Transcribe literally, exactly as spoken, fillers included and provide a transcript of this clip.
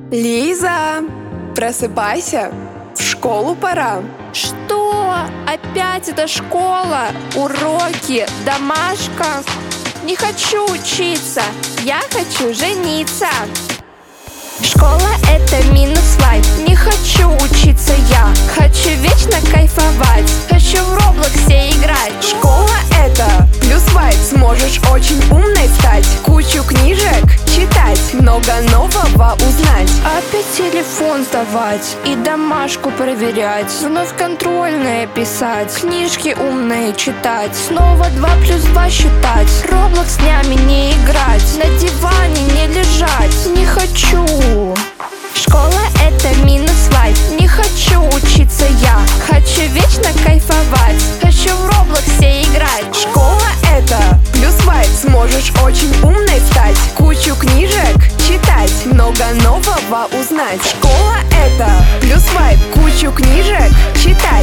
Лиза, просыпайся, в школу пора. Что? Опять эта школа? Уроки? Домашка? Не хочу учиться, я хочу жениться. Школа — это минус лайф. Не хочу учиться я, хочу вечно кайфовать, хочу в Роблоксе играть. Школа — это плюс вайб, сможешь очень умной стать, кучу книжек читать, много нового узнать. Опять телефон сдавать и домашку проверять, вновь контрольные писать, книжки умные читать, снова два плюс два считать, Роблокс днями не играть, на диване не лежать. Не хочу. Школа — это минус лайф. Не хочу учиться я, хочу вечно кайфовать, хочу в Роблоксе играть. Школа — это плюс вайб, сможешь очень умной стать, кучу книжек читать, много нового узнать. Школа — это плюс вайб, кучу книжек читать,